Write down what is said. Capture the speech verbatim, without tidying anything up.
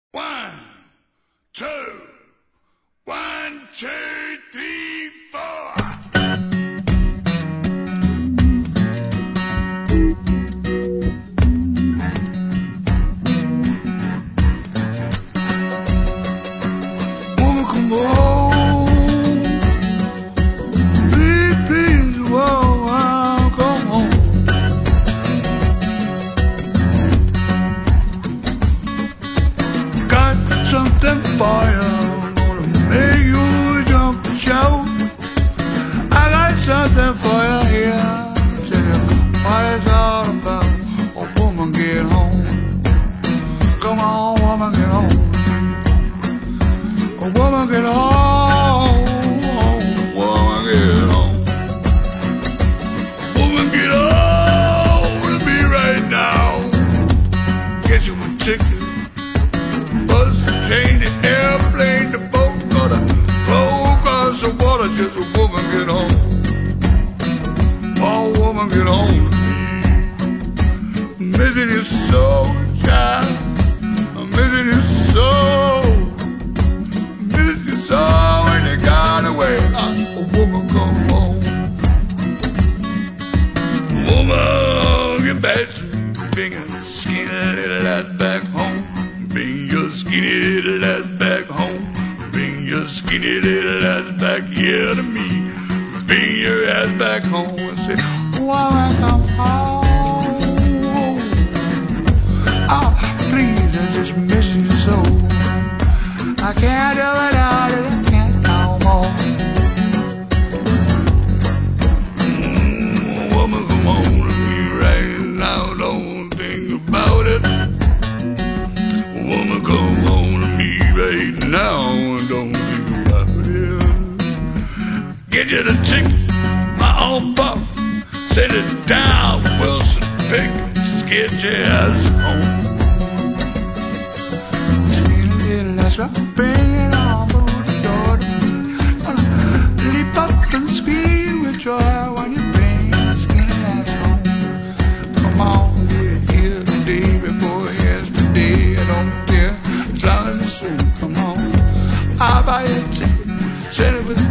One, two, one, two, three, four. Woman, come on. Please, please, whoa, come on. Got something for you, gonna make you jump and shout. I got something for you here, tell you what it's all about. Oh, woman, get home. Come on, woman, get home. Oh, woman, get home. Oh, woman, get home. Woman, get home to me right now. Get you a ticket. Change the airplane, the boat, gonna flow across the water. Just a woman get home. Oh, woman get home to me. Missing you so, child. I'm missing you so. Miss you so when you got away. Oh, woman come home. Woman get back to being a skinny little ass back home. Bring your skinny little ass back home. Bring your skinny little ass back here to me. Bring your ass back home and say, woman, come home. Oh, please, I'm just missing you so. I can't do without it, I can't no more. Mm, woman, come on to me right now, don't think about it. Woman, come home to me right now and don't think about it. Get you the ticket, my own pop. Send it down, Wilson Pick. Just get your ass home. That's right, bring it on, move the door to me. Leap up and scream with joy when you bring your skinny ass home. Come on, get it here today before yesterday. I don't care as long as it's soon. Come on, I'll buy you a ticket. Send it with